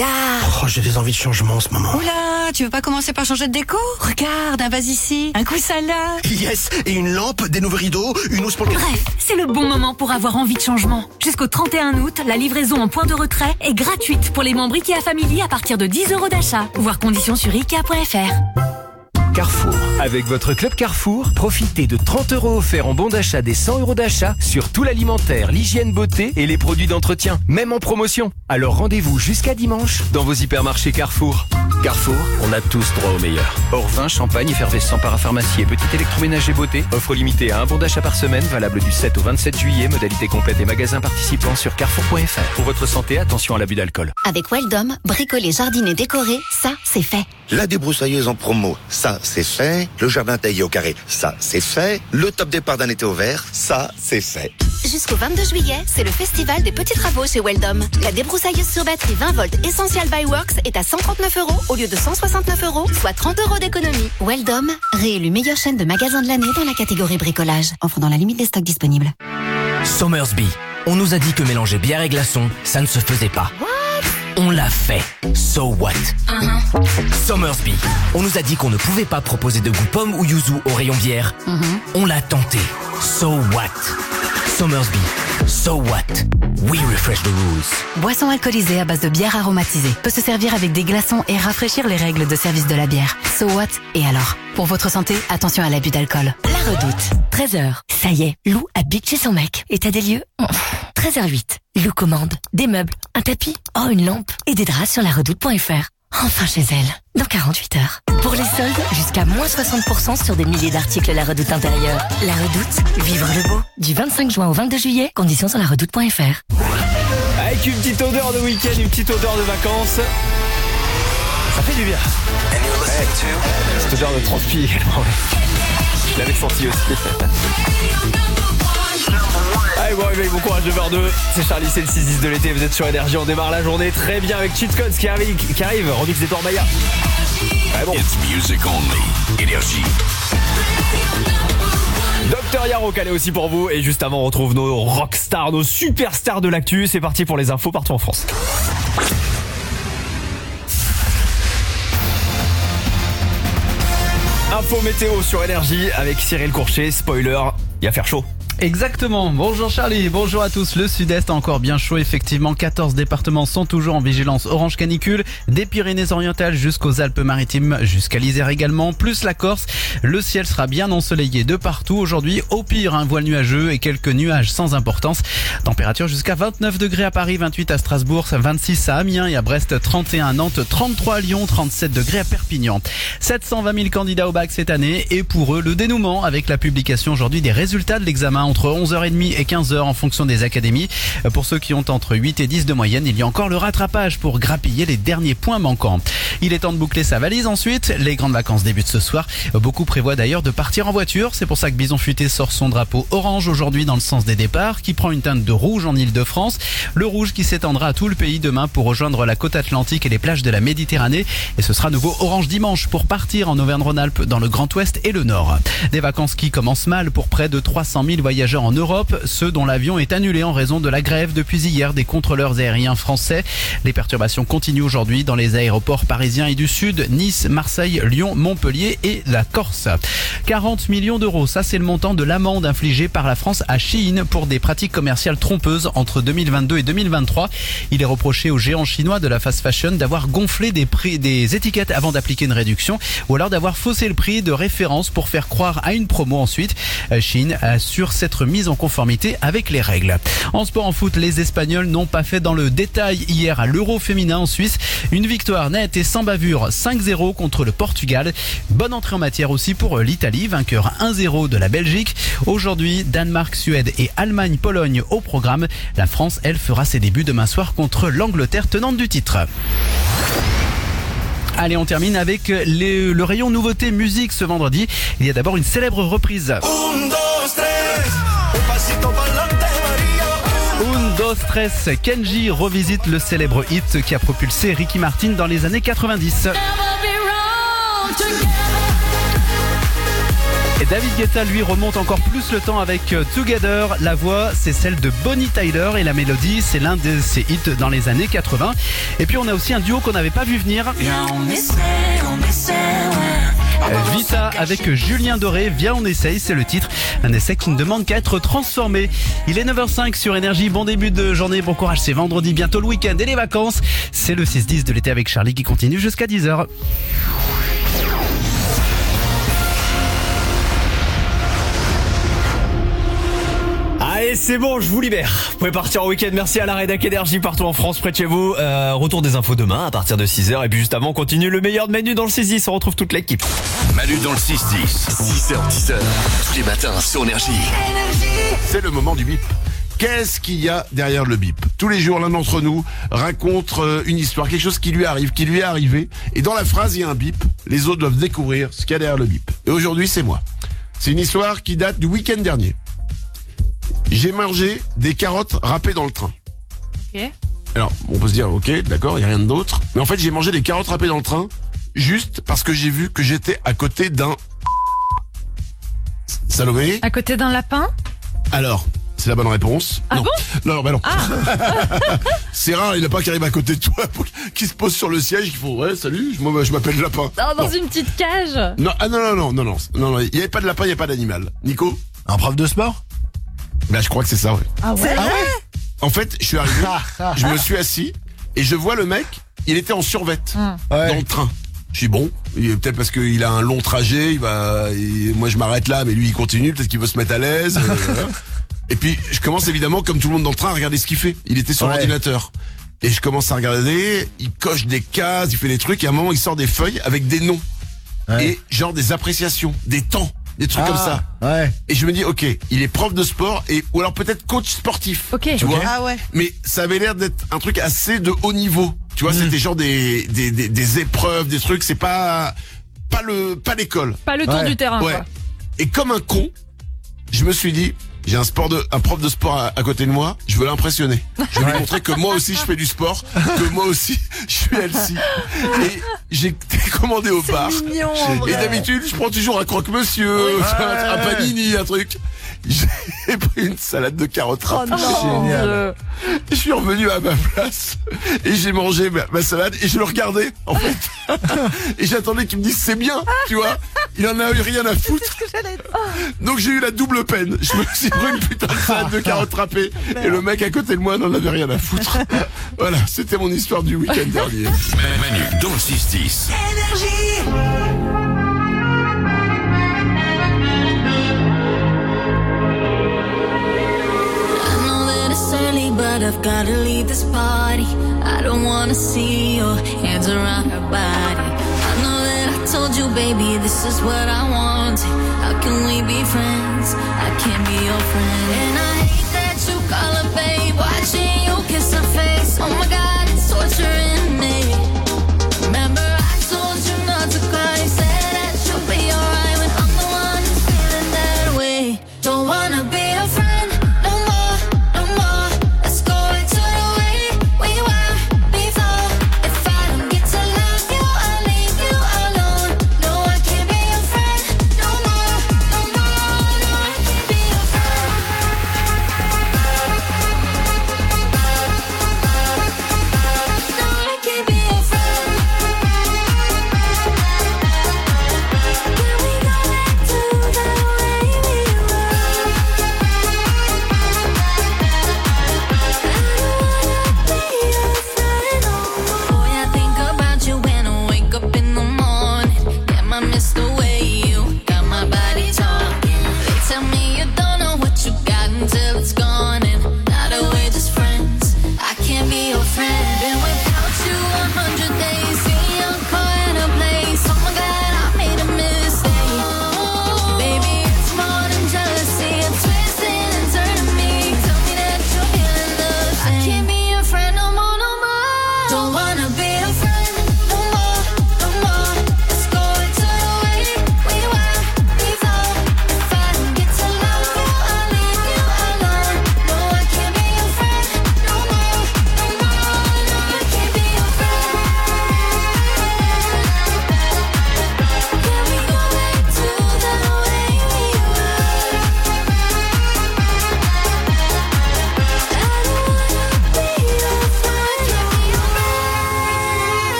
Ikea. Oh, j'ai des envies de changement en ce moment. Oula, tu veux pas commencer par changer de déco? Regarde, un vase ici, un coussin là. Yes, et une lampe, des nouveaux rideaux, une housse pour le... Bref, c'est le bon moment pour avoir envie de changement. Jusqu'au 31 août, la livraison en point de retrait est gratuite pour les membres Ikea Family à partir de 10 € d'achat. Voir conditions sur Ikea.fr. Carrefour. Avec votre club Carrefour, profitez de 30 € offerts en bon d'achat des 100 € d'achat sur tout l'alimentaire, l'hygiène beauté et les produits d'entretien, même en promotion. Alors rendez-vous jusqu'à dimanche dans vos hypermarchés Carrefour. Carrefour, on a tous droit au meilleur. Hors vin, champagne, effervescent, parapharmacie et petit électroménager beauté. Offre limitée à un bon d'achat par semaine, valable du 7 au 27 juillet. Modalité complète et magasins participants sur carrefour.fr. Pour votre santé, attention à l'abus d'alcool. Avec Weldom, bricoler, jardiner, décorer, ça, c'est fait. La débroussailleuse en promo, ça, c'est fait. Le jardin taillé au carré, ça, c'est fait. Le top départ d'un été au vert, ça, c'est fait. Jusqu'au 22 juillet, c'est le festival des petits travaux chez Weldom. La débroussailleuse sur batterie 20 volts Essential by Works est à 139 € au lieu de 169 €, soit 30 € d'économie. Weldom, réélu meilleure chaîne de magasins de l'année dans la catégorie bricolage. Offre dans la limite des stocks disponibles. Somersby. On nous a dit que mélanger bière et glaçons, ça ne se faisait pas. On l'a fait. So what? Somersby. On nous a dit qu'on ne pouvait pas proposer de goût pomme ou yuzu au rayon bière. On l'a tenté. So what? Somersby. So what? We refresh the rules. Boisson alcoolisée à base de bière aromatisée. Peut se servir avec des glaçons et rafraîchir les règles de service de la bière. So what? Et alors? Pour votre santé, attention à l'abus d'alcool. La Redoute, 13h. Ça y est, Lou habite chez son mec. État des lieux, 13h08. Lou commande des meubles, un tapis, une lampe et des draps sur laredoute.fr. Enfin chez elle, dans 48 heures. Pour les soldes, jusqu'à moins 60% sur des milliers d'articles La Redoute intérieure. La Redoute, vivre le beau. Du 25 juin au 22 juillet, conditions sur laredoute.fr. Avec une petite odeur de week-end, une petite odeur de vacances. Ça fait du bien. Cette odeur de transpi également. Je l'avais senti aussi. Allez, bon réveil, bon courage de Verdeux. C'est Charlie, c'est le 6-10 de l'été. Vous êtes sur Énergie, on démarre la journée très bien avec Cheat Codes qui arrive. Remix des Tormaya. Ouais, bon. It's music only. Énergie. Docteur Yaro calé aussi pour vous. Et juste avant, on retrouve nos rockstars, nos superstars de l'actu. C'est parti pour les infos partout en France. Info météo sur Énergie avec Cyril Courchet. Spoiler, il va faire chaud. Exactement. Bonjour Charlie, bonjour à tous. Le sud-est a encore bien chaud, effectivement. 14 départements sont toujours en vigilance orange canicule. Des Pyrénées-Orientales jusqu'aux Alpes-Maritimes, jusqu'à l'Isère également, plus la Corse. Le ciel sera bien ensoleillé de partout aujourd'hui. Au pire, un voile nuageux et quelques nuages sans importance. Température jusqu'à 29 degrés à Paris, 28 à Strasbourg, 26 à Amiens et à Brest, 31 à Nantes, 33 à Lyon, 37 degrés à Perpignan. 720 000 candidats au bac cette année et pour eux, le dénouement avec la publication aujourd'hui des résultats de l'examen entre 11h30 et 15h en fonction des académies. Pour ceux qui ont entre 8 et 10 de moyenne, il y a encore le rattrapage pour grappiller les derniers points manquants. Il est temps de boucler sa valise ensuite. Les grandes vacances débutent ce soir. Beaucoup prévoient d'ailleurs de partir en voiture. C'est pour ça que Bison Futé sort son drapeau orange aujourd'hui dans le sens des départs, qui prend une teinte de rouge en Ile-de-France. Le rouge qui s'étendra à tout le pays demain pour rejoindre la côte atlantique et les plages de la Méditerranée. Et ce sera nouveau orange dimanche pour partir en Auvergne-Rhône-Alpes dans le Grand Ouest et le Nord. Des vacances qui commencent mal pour près de 300 000 voyageurs en Europe, ceux dont l'avion est annulé en raison de la grève depuis hier des contrôleurs aériens français. Les perturbations continuent aujourd'hui dans les aéroports parisiens et du Sud, Nice, Marseille, Lyon, Montpellier et la Corse. 40 millions d'euros, ça c'est le montant de l'amende infligée par la France à Shein pour des pratiques commerciales trompeuses entre 2022 et 2023. Il est reproché aux géants chinois de la fast fashion d'avoir gonflé des prix des étiquettes avant d'appliquer une réduction ou alors d'avoir faussé le prix de référence pour faire croire à une promo ensuite. Shein assure cette mise en conformité avec les règles. En sport, en foot, les Espagnols n'ont pas fait dans le détail hier à l'Euro féminin en Suisse. Une victoire nette et sans bavure, 5-0 contre le Portugal. Bonne entrée en matière aussi pour l'Italie, vainqueur 1-0 de la Belgique. Aujourd'hui, Danemark, Suède et Allemagne-Pologne au programme. La France, elle, fera ses débuts demain soir contre l'Angleterre, tenante du titre. Allez, on termine avec le rayon nouveauté musique ce vendredi. Il y a d'abord une célèbre reprise. Un, dos, tres, Kenji revisite le célèbre hit qui a propulsé Ricky Martin dans les années 90. Et David Guetta, lui, remonte encore plus le temps avec Together. La voix, c'est celle de Bonnie Tyler et la mélodie, c'est l'un de ses hits dans les années 80. Et puis on a aussi un duo qu'on n'avait pas vu venir. Vita avec Julien Doré, viens on essaye, c'est le titre. Un essai qui ne demande qu'à être transformé. Il est 9h05 sur Énergie, bon début de journée, bon courage, c'est vendredi, bientôt le week-end et les vacances. C'est le 6-10 de l'été avec Charlie qui continue jusqu'à 10h. Allez, c'est bon, je vous libère. Vous pouvez partir en week-end. Merci à la rédac Énergie partout en France, près de chez vous. Retour des infos demain à partir de 6h. Et puis juste avant, on continue le meilleur de Manu dans le 6-10. On retrouve toute l'équipe. Manu dans le 6-10. 6h, 10h. Tous les matins sur Énergie. C'est le moment du bip. Qu'est-ce qu'il y a derrière le bip? Tous les jours, l'un d'entre nous raconte une histoire, quelque chose qui lui arrive, qui lui est arrivé. Et dans la phrase, il y a un bip. Les autres doivent découvrir ce qu'il y a derrière le bip. Et aujourd'hui, c'est moi. C'est une histoire qui date du week-end dernier. J'ai mangé des carottes râpées dans le train. Ok. Alors, on peut se dire, ok, d'accord, il n'y a rien d'autre. Mais en fait, j'ai mangé des carottes râpées dans le train juste parce que j'ai vu que j'étais à côté d'un... Salomé? À côté d'un lapin? Alors, c'est la bonne réponse. Ah non. bon? Non, bah non. Ah. C'est rare, il n'y en a pas qui arrive à côté de toi, qui se pose sur le siège, qui font, ouais, salut, je m'appelle Lapin. Dans une petite cage? Non, ah non, il n'y avait pas de lapin, il n'y avait pas d'animal. Nico? Un prof de sport? Bah, je crois que c'est ça, ouais. Ah ouais? En fait, je suis arrivé, je me suis assis, et je vois le mec, il était en survette, dans le train. Je suis bon, peut-être parce qu'il a un long trajet, moi je m'arrête là, mais lui il continue, peut-être qu'il veut se mettre à l'aise. Voilà. Et puis, je commence évidemment, comme tout le monde dans le train, à regarder ce qu'il fait. Il était sur l'ordinateur. Et je commence à regarder, il coche des cases, il fait des trucs, et à un moment, il sort des feuilles avec des noms. Ouais. Et genre des appréciations, des temps, des trucs comme ça. Ouais. Et je me dis, ok, il est prof de sport, ou alors peut-être coach sportif. Ok. Tu vois? Ah ouais. Mais ça avait l'air d'être un truc assez de haut niveau. Tu vois, c'était genre des épreuves, des trucs, c'est pas l'école. Pas le tour du terrain, quoi. Et comme un con, je me suis dit, j'ai un prof de sport à côté de moi, je veux l'impressionner. Je veux lui montrer que moi aussi je fais du sport, que moi aussi je suis healthy. Et j'ai commandé au bar. Mignon, et d'habitude, je prends toujours un croque-monsieur, un panini, un truc. J'ai pris une salade de carottes râpées. Génial. Je suis revenu à ma place et j'ai mangé ma salade et je le regardais en fait. Et j'attendais qu'il me dise c'est bien, tu vois. Il en a eu rien à foutre. Donc j'ai eu la double peine. Je me suis pris une putain de salade de carottes râpées et le mec à côté de moi n'en avait rien à foutre. Voilà, c'était mon histoire du week-end dernier. Manu dans le 6-10. But I've gotta leave this party. I don't wanna see your hands around her body. I know that I told you, baby, this is what I want. How can we be friends? I can't be your friend. And I hate that you call her babe, watching you kiss her face. Oh my God, it's torturing me. Remember I told you not to cry, said that you'll be alright when I'm the one who's feeling that way. Don't wanna be a friend.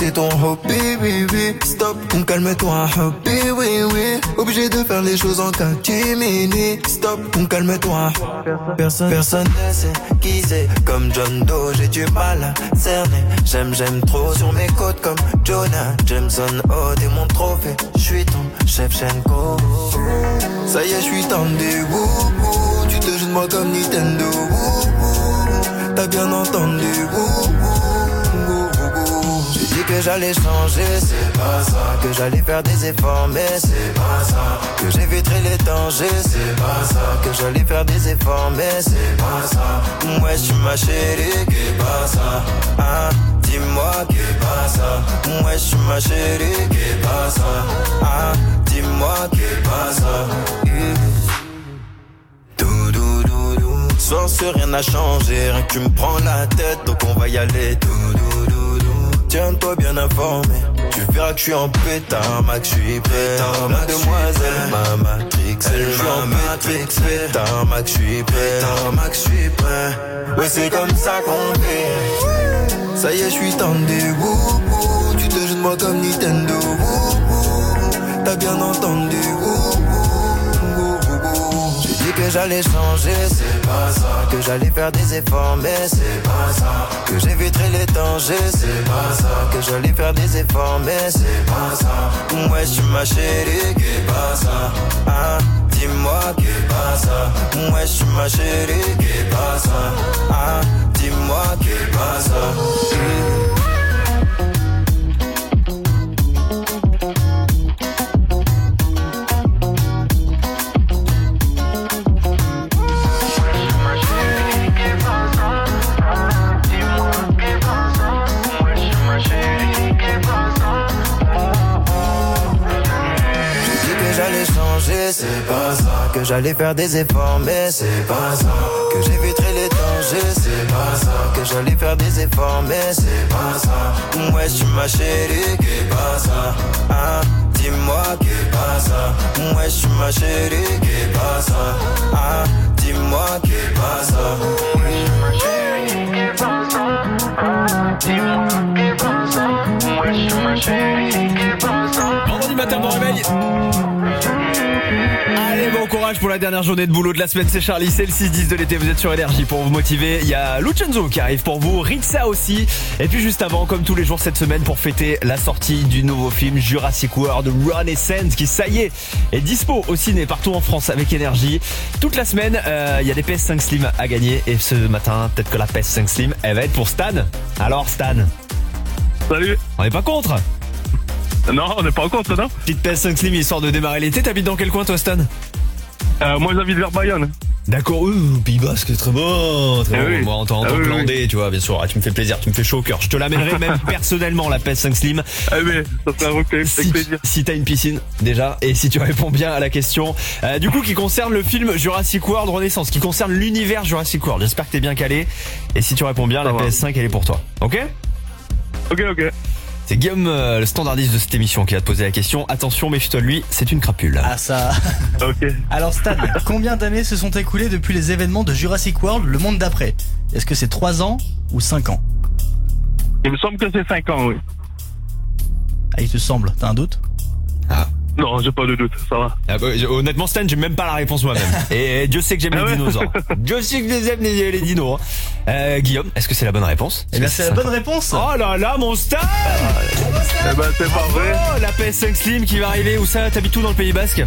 c'est ton hobby, oui, oui. Stop, calme-toi, hobby, oui, oui. Obligé de faire les choses en catimini. Stop, calme-toi. Personne ne sait qui c'est. Comme John Doe, j'ai du mal à cerner. J'aime trop sur mes côtes comme Jonah Jameson. Oh, t'es mon trophée, j'suis ton Shevchenko. Ça y est, j'suis tendu, wouhou. Tu te joues de moi comme Nintendo, wouhou. T'as bien entendu, wouhou. J'ai dit que j'allais changer, c'est pas ça. Que j'allais faire des efforts, mais c'est pas ça. Que j'éviterai les dangers, c'est pas ça. Que j'allais faire des efforts, mais c'est pas ça. Ouais, j'suis ma chérie, qu'est pas ça. Hein, dis-moi qu'est pas ça. Ouais, j'suis ma chérie, qu'est pas ça. Hein, dis-moi qu'est pas ça. Sans rien n'a changé, rien que tu me prends la tête, donc on va y aller. Tiens-toi bien informé, tu verras que je suis en pétard, Max, je suis prêt. La demoiselle m'a matrixé, je suis en matrix, pétard, Max, je suis prêt. Max, je suis prêt. Ouais, c'est comme ça qu'on fait. Ça y est, je suis tendu, wouhou. Tu te joues de moi comme Nintendo, wouhou. T'as bien entendu, wouhou. J'ai dit que j'allais changer, c'est pas ça. Que j'allais faire des efforts, mais c'est pas ça. Que j'éviterai les dangers, c'est pas ça. Que j'allais faire des efforts, mais c'est pas ça. Ouais, j'suis ma chérie, qu'est pas ça. Hein, dis-moi qu'est pas ça. Ouais, j'suis ma chérie, qu'est pas ça. Hein, dis-moi qu'est pas ça. C'est pas ça. Que j'allais faire des efforts, mais c'est pas ça. Que j'éviterai les dangers, c'est pas ça. Que j'allais faire des efforts, mais c'est pas ça. Ouais, j'suis ma chérie, qu'est pas ça. Hein, dis-moi qu'est pas ça. Ouais, j'suis ma chérie, qu'est pas ça. Hein, dis-moi qu'est pas ça. Ouais, j'suis ma chérie, qu'est pas ça. Dis-moi qu'est pas ça. Ouais, j'suis ma chérie, qu'est pas ça. Vendredi matin, bon réveil. Allez, bon courage pour la dernière journée de boulot de la semaine, c'est Charlie, c'est le 6-10 de l'été, vous êtes sur Énergie pour vous motiver. Il y a Lucenzo qui arrive pour vous, Ritza aussi. Et puis juste avant, comme tous les jours cette semaine, pour fêter la sortie du nouveau film Jurassic World Renaissance, qui ça y est dispo au ciné partout en France avec Énergie. Toute la semaine, il y a des PS5 Slim à gagner. Et ce matin, peut-être que la PS5 Slim, elle va être pour Stan. Alors Stan. Salut. On n'est pas contre? Non, on n'est pas en contre, non. Petite PS5 Slim histoire de démarrer l'été. T'habites dans quel coin toi, Stan? Moi j'habite vers Bayonne. D'accord, Pays Basque, très bon, très bon. Oui. Moi en tant que landais, tu vois, bien sûr, tu me fais plaisir, tu me fais chaud au cœur. Je te l'amènerai même personnellement, la PS5 Slim. Ah mais ça serait avec plaisir. Si t'as une piscine, déjà, et si tu réponds bien à la question, du coup, qui concerne le film Jurassic World Renaissance, qui concerne l'univers Jurassic World. J'espère que t'es bien calé. Et si tu réponds bien, la PS5, elle est pour toi. Ok? Ok. C'est Guillaume, le standardiste de cette émission, qui va te poser la question. Attention, méfie-toi de lui, c'est une crapule. Ah ça. Ok. Alors Stan, combien d'années se sont écoulées depuis les événements de Jurassic World, le monde d'après? Est-ce que c'est 3 ans ou 5 ans? Il me semble que c'est 5 ans, oui. Ah, il te semble, t'as un doute? Ah. Non, j'ai pas de doute, ça va. Honnêtement, Stan, j'ai même pas la réponse moi-même. Et Dieu sait que j'aime les dinosaures. Dieu sait que j'aime les dinos. Guillaume, est-ce que c'est la bonne réponse? Eh bien, c'est la bonne réponse. Oh là là, mon Stan. Eh ben, c'est pas vrai. Oh, la PS5 Slim qui va arriver. Où ça? T'habites où dans le Pays Basque?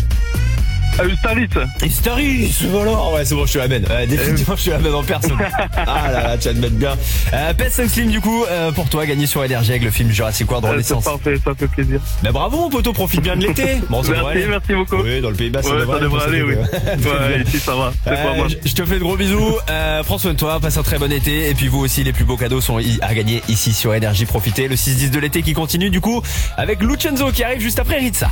Ustaritz, voilà. Ouais, c'est bon, je te l'amène. Définitivement, je te l'amène en personne. Ah là là, tu vas te mettre bien. PS5 Slim, du coup, pour toi, gagné sur Énergie avec le film Jurassic World Renaissance. C'est parfait, ça fait plaisir. Mais bravo, mon poteau, profite bien de l'été. Bon, merci beaucoup. Oui, dans le Pays Basque, ça devrait aller, oui. Ouais, ici, ça va. C'est pas mal. Je te fais de gros bisous. Prends soin de toi, passe un très bon été. Et puis vous aussi, les plus beaux cadeaux sont à gagner ici sur Énergie. Profitez. Le 6-10 de l'été qui continue, du coup, avec Lucenzo qui arrive juste après Ritza.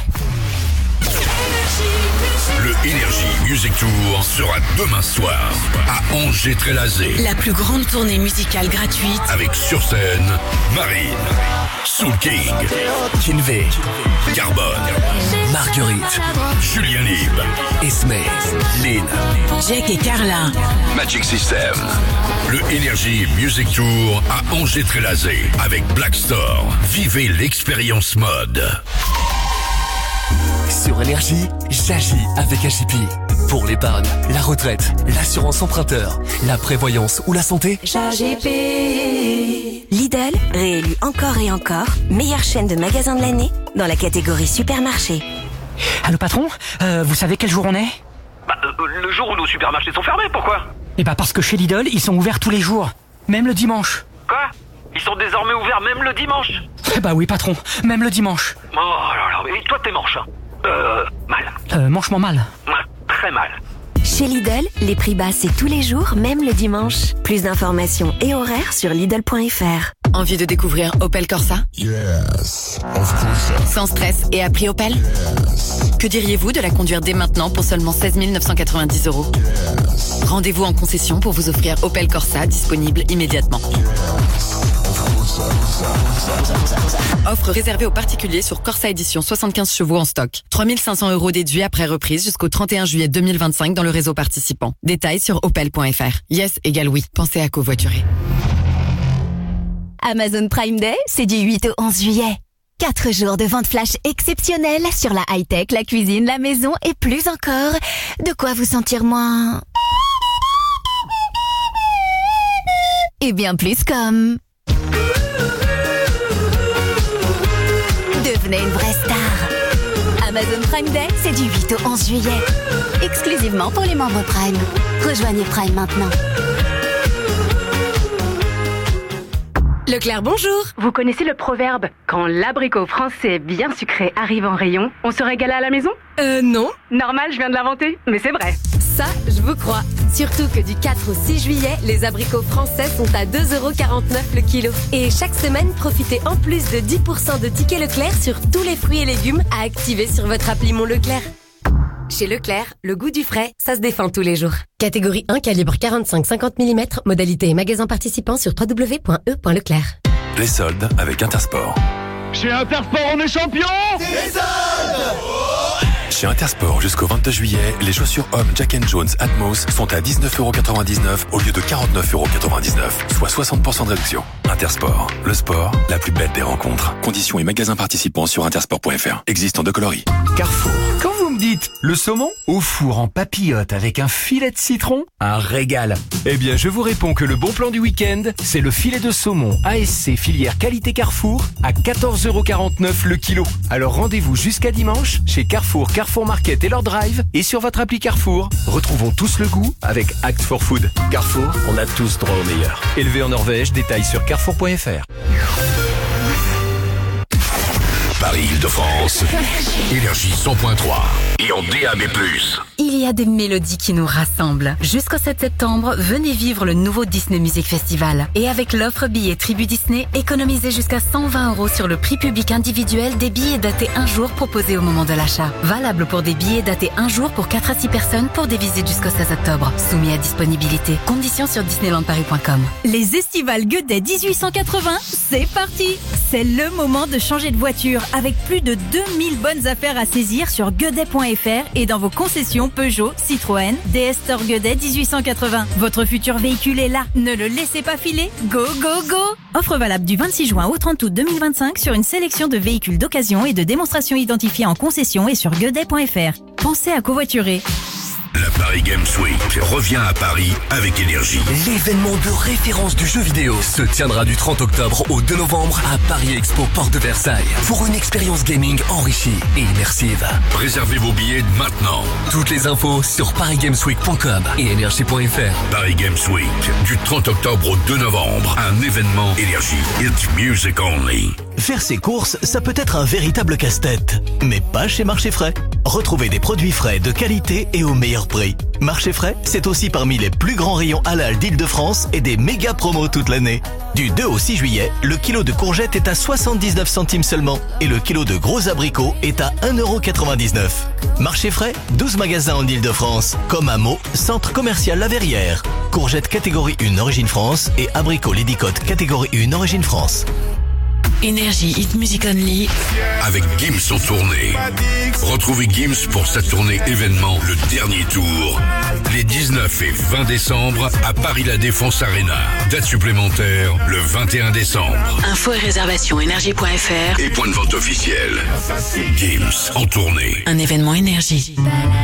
Le Energy Music Tour sera demain soir à Angers-Trélazé. La plus grande tournée musicale gratuite avec sur scène Marine. Soul King, Kinvey, Carbone, Marguerite, Julien Lib, Esme, Lynn, Jack et Carla. Magic System. Le Energy Music Tour à Angers-Trélazé avec Black Store. Vivez l'expérience mode. Sur Énergie, j'agis avec HIP. Pour l'épargne, la retraite, l'assurance emprunteur, la prévoyance ou la santé, HIP. Lidl, réélu encore et encore, meilleure chaîne de magasins de l'année dans la catégorie supermarché. Allô patron, vous savez quel jour on est ? Le jour où nos supermarchés sont fermés, pourquoi ? Parce que chez Lidl, ils sont ouverts tous les jours, même le dimanche. Quoi ? Ils sont désormais ouverts même le dimanche ? Oui patron, même le dimanche. Oh là là, et toi t'es manche, hein ? Mal. Manchement mal. Ouais, très mal. Chez Lidl, les prix bas c'est tous les jours, même le dimanche. Plus d'informations et horaires sur Lidl.fr. Envie de découvrir Opel Corsa ? Yes, of course. Sans stress et à prix Opel ? Que diriez-vous de la conduire dès maintenant pour seulement 16 990 €? Rendez-vous en concession pour vous offrir Opel Corsa, disponible immédiatement. Offre réservée aux particuliers sur Corsa Edition 75 chevaux en stock. 3 500 € déduits après reprise jusqu'au 31 juillet 2025 dans le réseau participant. Détails sur opel.fr. Yes égale oui. Pensez à covoiturer. Amazon Prime Day, c'est du 8 au 11 juillet. 4 jours de vente flash exceptionnelle sur la high-tech, la cuisine, la maison et plus encore. De quoi vous sentir moins... et bien plus comme... devenez une vraie star. Amazon Prime Day, c'est du 8 au 11 juillet. Exclusivement pour les membres Prime. Rejoignez Prime maintenant. Leclerc, bonjour. Vous connaissez le proverbe « Quand l'abricot français bien sucré arrive en rayon, on se régale à la maison » Non. Normal, je viens de l'inventer, mais c'est vrai. Ça, je vous crois. Surtout que du 4 au 6 juillet, les abricots français sont à 2,49 € le kilo. Et chaque semaine, profitez en plus de 10% de tickets Leclerc sur tous les fruits et légumes à activer sur votre appli Mon Leclerc. Chez Leclerc, le goût du frais, ça se défend tous les jours. Catégorie 1, calibre 45-50 mm, modalité et magasin participant sur www.e.leclerc. Les soldes avec Intersport. Chez Intersport, on est champion. Des soldes. Chez Intersport, jusqu'au 22 juillet, les chaussures hommes Jack & Jones Atmos sont à 19,99 € au lieu de 49,99 €, soit 60% de réduction. Intersport, le sport, la plus belle des rencontres. Conditions et magasins participants sur intersport.fr. Existe en 2 coloris. Carrefour. Quand vous me dites le saumon au four en papillote avec un filet de citron, un régal. Eh bien, je vous réponds que le bon plan du week-end, c'est le filet de saumon ASC filière qualité Carrefour à 14,49 € le kilo. Alors rendez-vous jusqu'à dimanche chez Carrefour, Carrefour Market et leur drive et sur votre appli Carrefour. Retrouvons tous le goût avec Act for Food. Carrefour, on a tous droit au meilleur. Élevé en Norvège, détails sur carrefour.fr. Paris-Île-de-France, Énergie 100.3 et en DAB+. Il y a des mélodies qui nous rassemblent. Jusqu'au 7 septembre, venez vivre le nouveau Disney Music Festival. Et avec l'offre billets Tribu Disney, économisez jusqu'à 120 € sur le prix public individuel des billets datés un jour proposés au moment de l'achat. Valable pour des billets datés un jour pour 4 à 6 personnes pour des visites jusqu'au 16 octobre. Soumis à disponibilité. Conditions sur disneylandparis.com. Les estivales Godet 1880, c'est parti! C'est le moment de changer de voiture avec plus de 2000 bonnes affaires à saisir sur Godet.fr et dans vos concessions Peugeot, Citroën, DS Store Godet 1880. Votre futur véhicule est là. Ne le laissez pas filer. Go, go, go! Offre valable du 26 juin au 30 août 2025 sur une sélection de véhicules d'occasion et de démonstration identifiés en concession et sur Godet.fr. Pensez à covoiturer. La Paris Games Week revient à Paris avec Énergie. L'événement de référence du jeu vidéo se tiendra du 30 octobre au 2 novembre à Paris Expo Porte de Versailles pour une expérience gaming enrichie et immersive. Réservez vos billets maintenant. Toutes les infos sur parisgamesweek.com et énergie.fr. Paris Games Week, du 30 octobre au 2 novembre, un événement Énergie. It's music only. Faire ses courses, ça peut être un véritable casse-tête. Mais pas chez Marché Frais. Retrouvez des produits frais de qualité et au meilleur prix. Marché Frais, c'est aussi parmi les plus grands rayons halal d'Île-de-France et des méga promos toute l'année. Du 2 au 6 juillet, le kilo de courgettes est à 79 centimes seulement et le kilo de gros abricots est à 1,99 €. Marché Frais, 12 magasins en Île-de-France, comme à Meaux, centre commercial La Verrière. Courgettes catégorie 1 origine France et abricots Ladycote catégorie 1 origine France. Énergie Hit Music Only. Avec Gims en tournée. Retrouvez Gims pour sa tournée événement Le Dernier Tour. Les 19 et 20 décembre à Paris La Défense Arena. Date supplémentaire le 21 décembre. Infos et réservations énergie.fr. Et point de vente officiel. Gims en tournée. Un événement Énergie.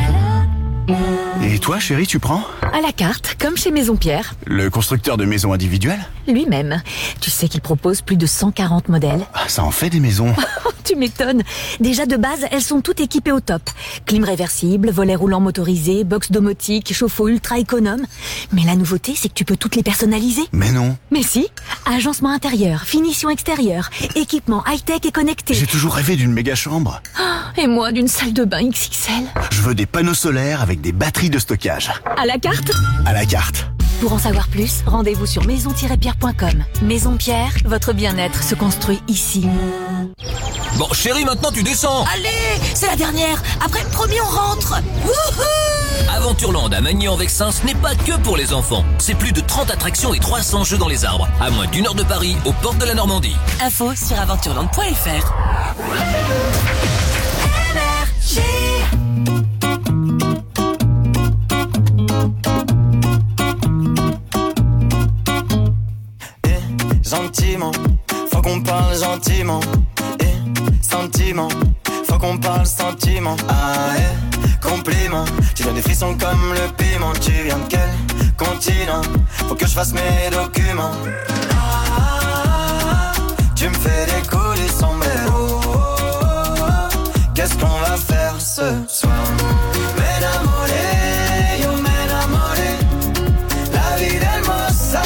Et toi, chérie, tu prends? À la carte, comme chez Maison Pierre. Le constructeur de maisons individuelles? Lui-même. Tu sais qu'il propose plus de 140 modèles. Ah, ça en fait des maisons. Tu m'étonnes. Déjà de base, elles sont toutes équipées au top. Clim réversible, volet roulant motorisé, box domotique, chauffe-eau ultra économe. Mais la nouveauté, c'est que tu peux toutes les personnaliser. Mais non. Mais si. Agencement intérieur, finition extérieure, équipement high-tech et connecté. J'ai toujours rêvé d'une méga chambre. Et moi, d'une salle de bain XXL. Je veux des panneaux solaires avec des batteries de stockage. À la carte? À la carte. Pour en savoir plus, rendez-vous sur maison-pierre.com. Maison Pierre, votre bien-être se construit ici. Bon, chérie, maintenant tu descends. Allez, c'est la dernière. Après, promis, on rentre. Wouhou! Aventureland à Magny-en-Vexin, ce n'est pas que pour les enfants. C'est plus de 30 attractions et 300 jeux dans les arbres. À moins d'1 heure de Paris, aux portes de la Normandie. Info sur aventureland.fr. Gentiment, faut qu'on parle gentiment. Et sentiment, faut qu'on parle sentiment. Ah, compliment, tu donnes des frissons comme le piment. Tu viens de quel continent? Faut que je fasse mes documents. Ah, tu me fais des coups du sombrero. Qu'est-ce qu'on va faire ce soir? M'enamoré, yo m'enamoré. La vie d'Hermosa.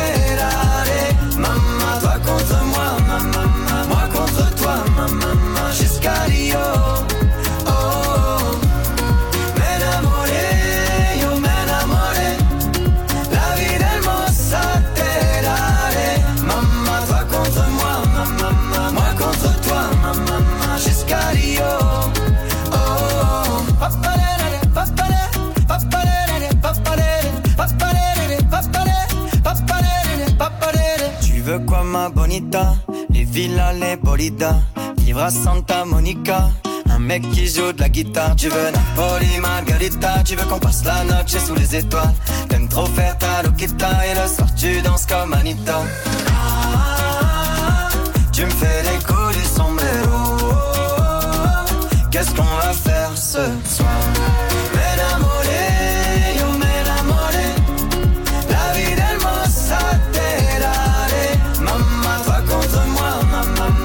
Jusqu'à Rio, oh, oh. M'enamoré, yo m'enamoré. La vie d'Hermosa te daré. Maman, toi contre moi, maman, moi contre toi, maman, jusqu'à Rio, oh, oh. Papalere, papalere, papalere, papalere, papalere, papalere, papalere, papalere. Tu veux quoi, ma bonita? Les villas, les bolidas. Vivre à Santa Monica, un mec qui joue de la guitare. Tu veux Napoli, Margarita. Tu veux qu'on passe la noche sous les étoiles. T'aimes trop faire ta loquita. Et le soir tu danses comme Anita. Ah, tu me fais des coups du sombrero. Qu'est-ce qu'on va faire ce soir? M'enamoré, yo m'enamoré. La vie d'Hermosa te daré. Maman, toi contre moi, maman.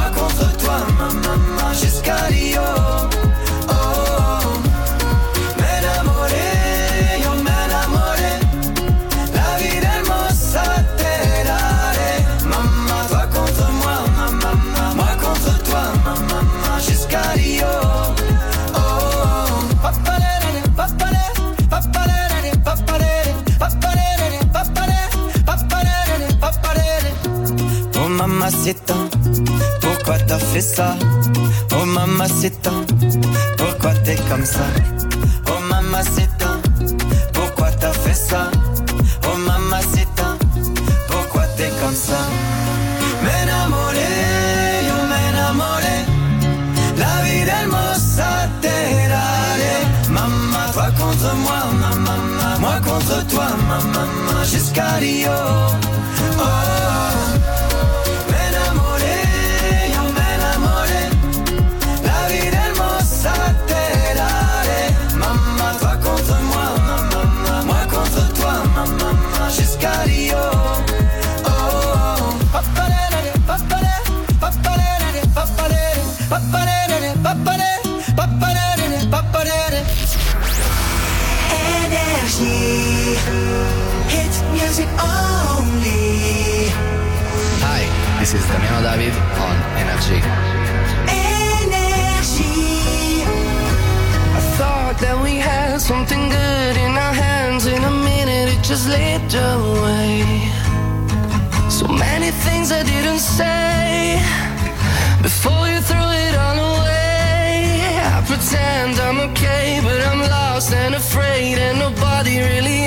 Jusqu'à Rio, oh, oh. M'enamoré, yo m'enamoré. La vie d'Hermosa te daré. Maman, toi contre moi, maman, moi contre toi, maman, jusqu'à Rio, oh, oh. Papalere, papalere, papalere, papalere, papalere, papalere, papalere, papalere. Oh mamacita, pourquoi t'as fait ça? Oh mamacita, pourquoi t'es comme ça? Oh mamacita, pourquoi t'as fait ça? Oh mamacita, pourquoi t'es comme ça? M'enamoré, yo m'enamoré. La vie d'Hermosa te daré. Maman, toi contre moi, maman, moi contre toi, maman, jusqu'à Rio, oh, oh. Jusqu'à Rio, oh, oh. Papalere, papalere, papalere, papalere, papalere, papalere, papalere, papalere. Energy, hit music only. Hi, this is Damiano David on Energy. Energy. I thought that we had something good in our hands. In a minute it just slipped away. So many things I didn't say before you threw it all away. I pretend I'm okay, but I'm lost and afraid, and nobody really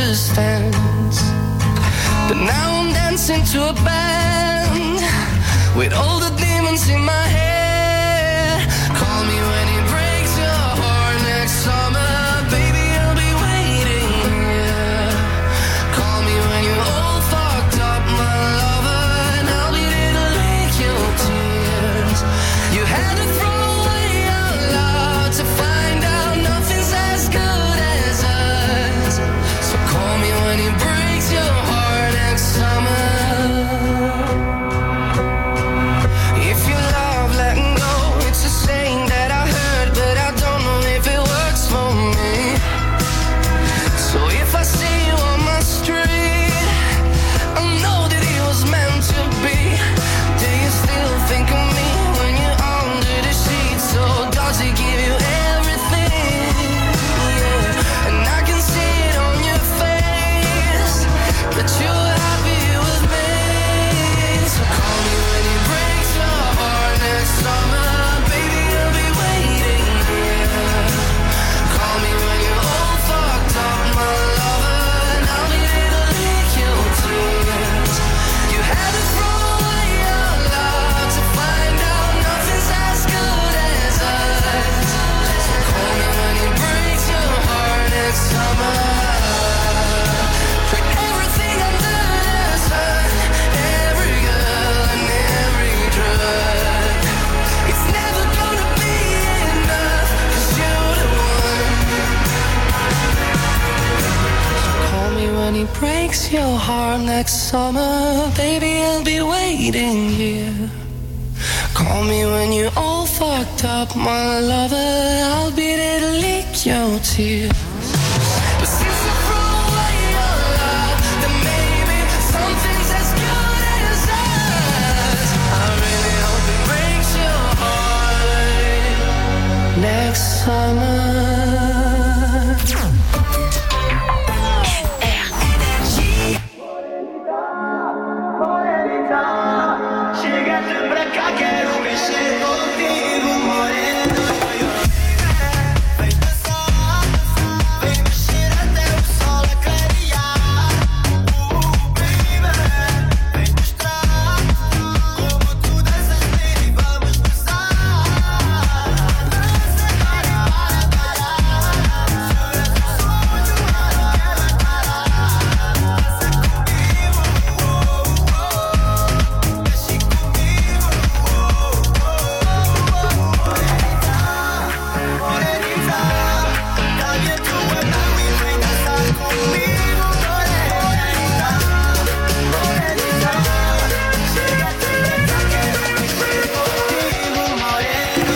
understands. But now I'm dancing to a band with all the demons in my head. Call me when it breaks your heart next summer, baby, I'll be waiting here. Call me when you're all fucked up, my lover, and I'll be there to lick your tears. You had to throw away our love to find out nothing's as good as us. So call me when it breaks your heart next summer. If you love letting go, it's a saying that I heard, but I don't know if it works for me. So if I see you on my street, I know that it was meant to be. Do you still think of me when you're under the sheets? So does it give you everything? Yeah. And I can see it on your face that you're happy with me. So call me when it breaks your heart next summer, baby, I'll be waiting here. Call me when you're all fucked up, my lover, and I'll be there to lick your tears. You had to throw away your love to find out nothing's as good as us. So call me when it breaks your heart next summer. For everything under the sun, every girl and every drug, it's never gonna be enough, 'cause you're the one. Call me when he breaks your heart next summer, baby, I'll be waiting here. Call me when you're all fucked up, my lover, I'll be there to lick your tears. But since you throw away your love, then maybe something's as good as us. I really hope it breaks your heart next summer. Chegaste pra cá, quero mexer contigo, moreno. Vem dançar, vem mexer até o sol a clarear. Baby, vem mostrar como tu danças bem e vamos gozar. Dança para parar, choras o sonho, eu não quero parar. Dança comigo, mexe comigo, morenita, dá-me a tua mão e vem dançar comigo, morenita, morenita, chega-te pra cá, quero mexer contigo, moreno.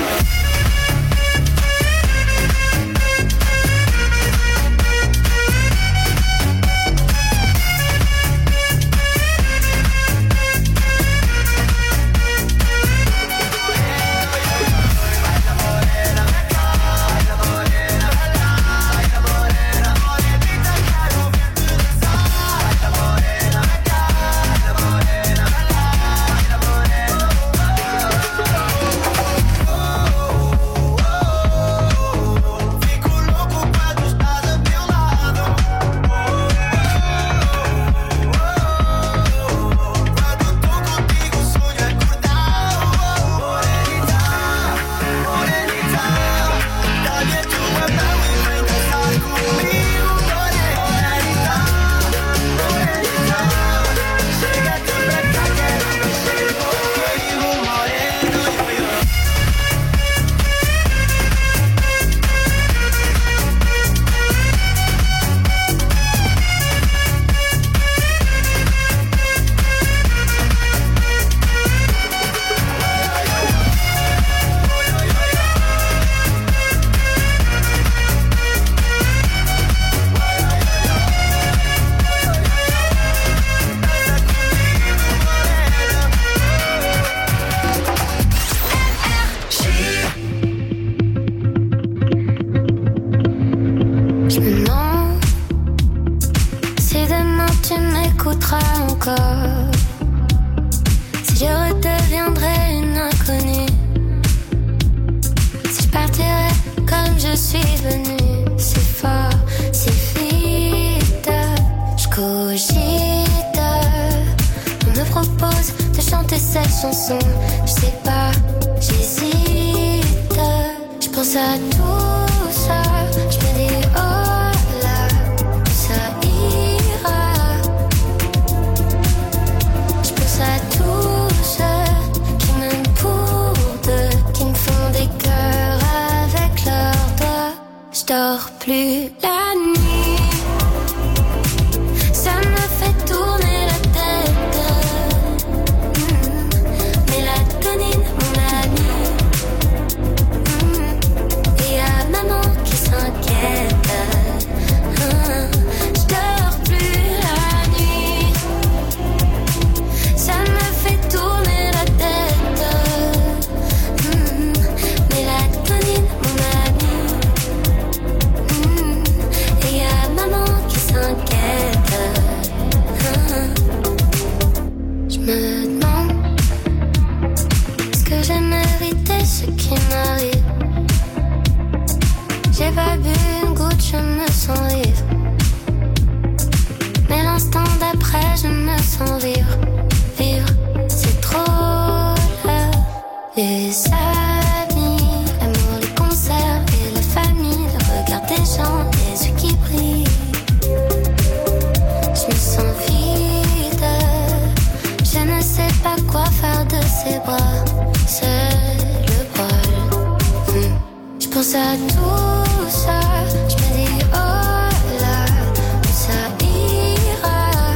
Fico louco quando estás a meu lado. Quando tô contigo, sonho acordado. Morenita, morenita, dá-me a tua mão e vem dançar comigo, morenita, morenita, chega-te pra cá, quero mexer contigo, moreno. Je me demande si demain tu m'écouteras encore, si je redeviendrais une inconnue, si je partirais comme je suis venue, si fort, si vite, je cogite. On me propose de chanter cette chanson. Je sais pas, j'hésite. Je pense à tout ça. Je me dis oh là, ça ira. Je pense à tous ceux qui m'aiment pour deux, qui me font des cœurs avec leurs doigts. Je dors plus la nuit. Ça me fait tourner la tête. Mélatonine, mon ami. Et y'a maman qui s'inquiète. Je dors plus la nuit. Ça me fait tourner la tête. Mélatonine, mon ami. Et y'a maman qui s'inquiète. Je me demande, est-ce que j'ai mérité ce qui m'arrive? J'ai pas bu une goutte, je me sens vivre. Mais l'instant d'après, je me sens vivre. Vivre, c'est trop là. Les amis, l'amour, les concerts et la famille, le regard des gens, les yeux qui brillent. Je me sens vide. Je ne sais pas quoi faire de ces bras. C'est le bol. Je pense à tout ça. Je me dis oh là, ça ira.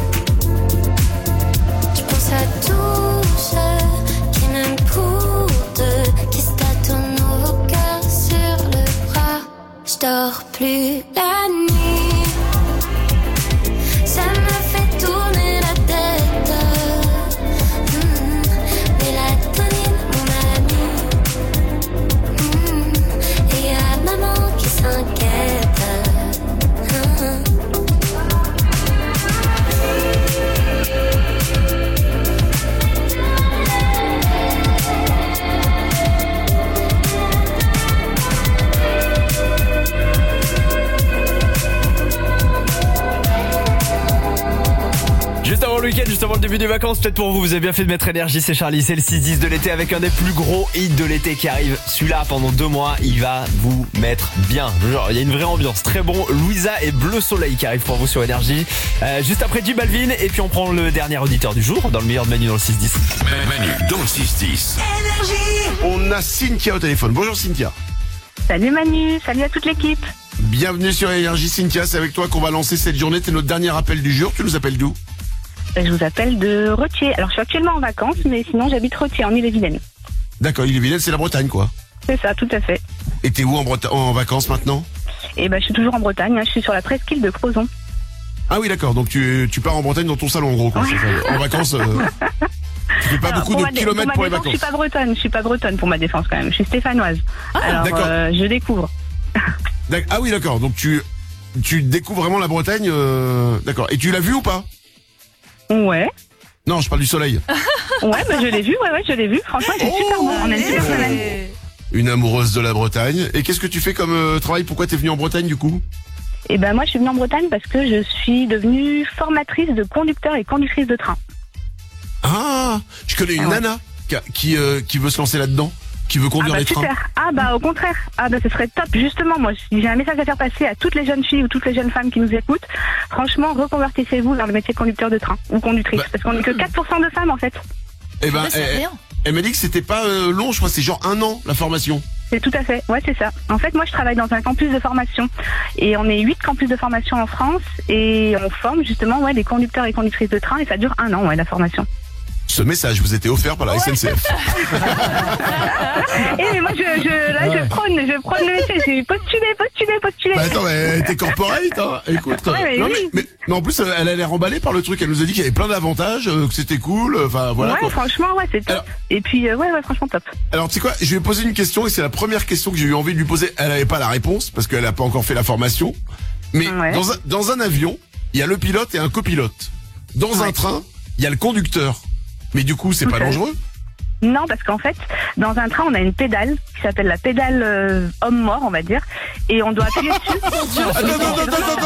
Je pense à tous ceux qui m'aiment pour deux, qui se tâtonnent au cœur sur le bras. Je dors plus la nuit. Ça me fait tourner la tête. Mélatonine, mon ami. Et y'a maman qui s'inquiète. Juste avant le week-end, juste avant le début des vacances, peut-être pour vous, vous avez bien fait de mettre énergie, c'est Charlie, c'est le 6-10 de l'été avec un des plus gros hits de l'été qui arrive. Celui-là, pendant 2 mois, il va vous mettre bien. Genre, il y a une vraie ambiance, très bon. Louisa et Bleu Soleil qui arrivent pour vous sur énergie. Juste après J Balvin, et puis on prend le dernier auditeur du jour, dans le meilleur de Manu dans le 6-10. Manu dans le 6-10. On a Cynthia au téléphone. Bonjour Cynthia. Salut Manu, salut à toute l'équipe. Bienvenue sur Énergie Cynthia, c'est avec toi qu'on va lancer cette journée. T'es notre dernier appel du jour. Tu nous appelles d'où? Je vous appelle de Retier. Alors je suis actuellement en vacances, mais sinon j'habite Retier en Ille-et-Vilaine. D'accord, Ille-et-Vilaine, c'est la Bretagne quoi. C'est ça, tout à fait. Et t'es où en vacances maintenant? Et je suis toujours en Bretagne, je suis sur la presqu'île de Crozon. Ah oui d'accord, donc tu pars en Bretagne dans ton salon en gros quoi. En vacances, tu fais pas beaucoup de kilomètres pour les vacances. Je suis pas bretonne pour ma défense quand même, je suis stéphanoise. Alors je découvre. Ah oui d'accord, donc tu découvres vraiment la Bretagne, d'accord. Et tu l'as vu ou pas? Ouais. Non, je parle du soleil. Ouais, je l'ai vu, je l'ai vu. Franchement, c'est super bon. On a une super semaine. Une amoureuse de la Bretagne. Et qu'est-ce que tu fais comme travail? Pourquoi t'es venue en Bretagne du coup? Moi, je suis venue en Bretagne parce que je suis devenue formatrice de conducteurs et conductrices de train. Ah, je connais une nana qui veut se lancer là-dedans. Qui veut conduire les trains. Super. Au contraire. Ce serait top. Justement, moi, si j'ai un message à faire passer à toutes les jeunes filles ou toutes les jeunes femmes qui nous écoutent, franchement, reconvertissez-vous dans le métier de conducteur de train ou conductrice. Parce qu'on n'est que 4% de femmes, en fait. Elle m'a dit que c'était pas long, je crois que c'est genre 1 an, la formation. C'est tout à fait. Ouais, c'est ça. En fait, moi, je travaille dans un campus de formation. Et on est 8 campus de formation en France. Et on forme, justement, des conducteurs et conductrices de train. Et ça dure 1 an, la formation. Ce message vous était offert par la SNCF. Et moi, je prône le métier. J'ai postulé. Attends, mais t'es corporate, hein. Écoute. Ouais, mais en plus, elle a l'air emballée par le truc. Elle nous a dit qu'il y avait plein d'avantages, que c'était cool. Enfin, voilà. Ouais, franchement, c'est top. Alors, et puis, franchement, top. Alors, tu sais quoi, je vais poser une question et c'est la première question que j'ai eu envie de lui poser. Elle n'avait pas la réponse parce qu'elle n'a pas encore fait la formation. Mais dans un avion, il y a le pilote et un copilote. Dans un train, il y a le conducteur. Mais du coup, c'est pas dangereux? Non, parce qu'en fait, dans un train, on a une pédale qui s'appelle la pédale homme-mort, on va dire, et on doit appuyer dessus.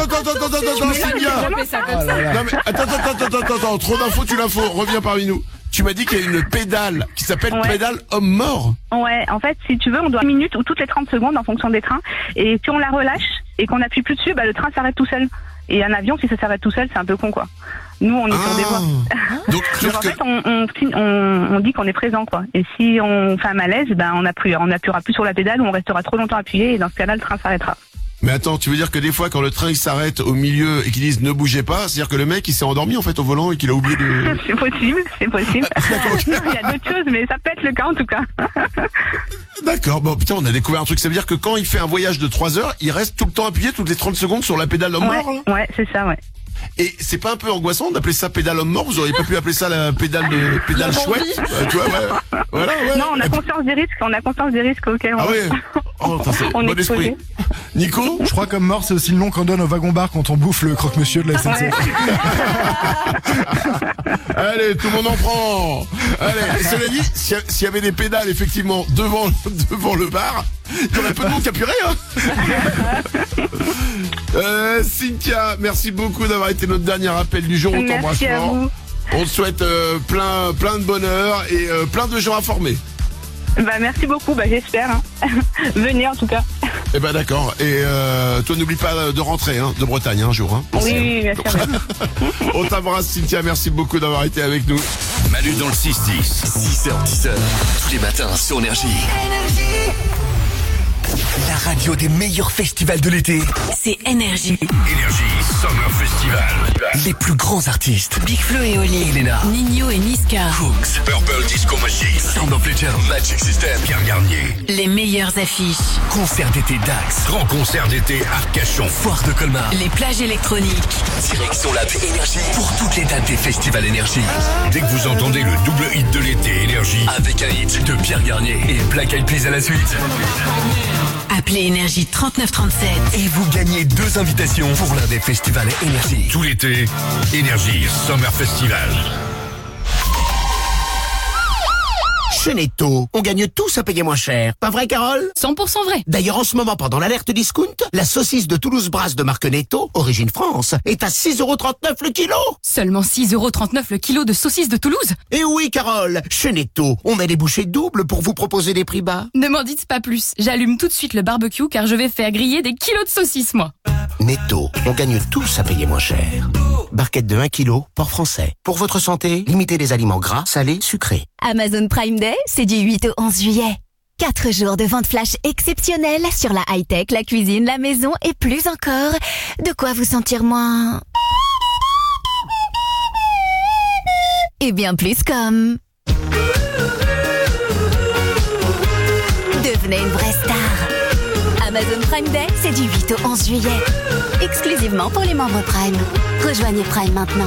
Attends, trop d'infos, tu l'infos, reviens parmi nous. tu m'as dit qu'il y a une pédale qui s'appelle pédale homme-mort. Ouais, en fait, si tu veux, on doit 1 minute ou toutes les 30 secondes en fonction des trains. Et si on la relâche et qu'on appuie plus dessus, le train s'arrête tout seul. Et un avion, si ça s'arrête tout seul, c'est un peu con, quoi. Nous, on est sur des voies. Donc en fait, on dit qu'on est présent, quoi. Et si on fait un malaise, on n'appuiera plus sur la pédale ou on restera trop longtemps appuyé et dans ce cas-là, le train s'arrêtera. Mais attends, tu veux dire que des fois, quand le train il s'arrête au milieu et qu'ils disent ne bougez pas, c'est-à-dire que le mec il s'est endormi en fait au volant et qu'il a oublié de... C'est possible. Il y a d'autres choses, mais ça peut être le cas en tout cas. D'accord, bon putain, on a découvert un truc. Ça veut dire que quand il fait un voyage de 3 heures, il reste tout le temps appuyé toutes les 30 secondes sur la pédale homme mort. Ouais, c'est ça, ouais. Et c'est pas un peu angoissant d'appeler ça pédale homme mort? Vous auriez pas pu appeler ça la pédale chouette? Tu vois, voilà, ouais. Non, on a conscience des risques, ok. Ah ouais. Oh, c'est bon esprit. Nico? Je crois comme mort, c'est aussi le nom qu'on donne au wagon-bar quand on bouffe le croque-monsieur de la SNCF. Allez, tout le monde en prend. Allez, cela dit, s'il y avait des pédales effectivement devant le bar, il y aurait peu de monde qui appuierait, Cynthia, merci beaucoup d'avoir été notre dernier appel du jour. On t'embrasse fort. On te souhaite plein de bonheur et plein de gens informés. Merci beaucoup, j'espère. Venez en tout cas. D'accord. Et toi, n'oublie pas de rentrer de Bretagne un jour. Oui, bien sûr. On t'embrasse, Cynthia. Merci beaucoup d'avoir été avec nous. Manu dans le 6-10. 6h-10h. Tous les matins sur Énergie. La radio des meilleurs festivals de l'été. C'est Énergie. Énergie Summer Festival. Les plus grands artistes. Big Flo et Oli. Elena. Nino et Niska. Cooks. Purple Disco Machine. Sound of Legend. Magic System. Pierre Garnier. Les meilleures affiches. Concert d'été Dax. Grand concert d'été Arcachon. Foire de Colmar. Les plages électroniques. Direction la Énergie pour toutes les dates des festivals Énergie. Dès que vous entendez le double hit de l'été Énergie. Avec un hit de Pierre Garnier et Black Eyed Peas à la suite. Appelez Énergie 3937 et vous gagnez 2 invitations pour l'un des festivals Énergie. Tout l'été, Énergie Summer Festival. Chez Netto, on gagne tous à payer moins cher. Pas vrai, Carole? 100% vrai. D'ailleurs, en ce moment, pendant l'alerte discount, la saucisse de Toulouse Brasse de marque Netto, origine France, est à 6,39€ le kilo. Seulement 6,39€ le kilo de saucisse de Toulouse? Et oui, Carole, chez Netto, on met des bouchées doubles pour vous proposer des prix bas. Ne m'en dites pas plus. J'allume tout de suite le barbecue car je vais faire griller des kilos de saucisses, moi. Netto, on gagne tous à payer moins cher. Barquette de 1 kg, port français. Pour votre santé, limitez les aliments gras, salés, sucrés. Amazon Prime Day, c'est du 8 au 11 juillet. 4 jours de vente flash exceptionnelle sur la high-tech, la cuisine, la maison et plus encore. De quoi vous sentir moins... et bien plus comme... devenez une vraie star. Amazon Prime Day, c'est du 8 au 11 juillet. Exclusivement pour les membres Prime. Rejoignez Prime maintenant.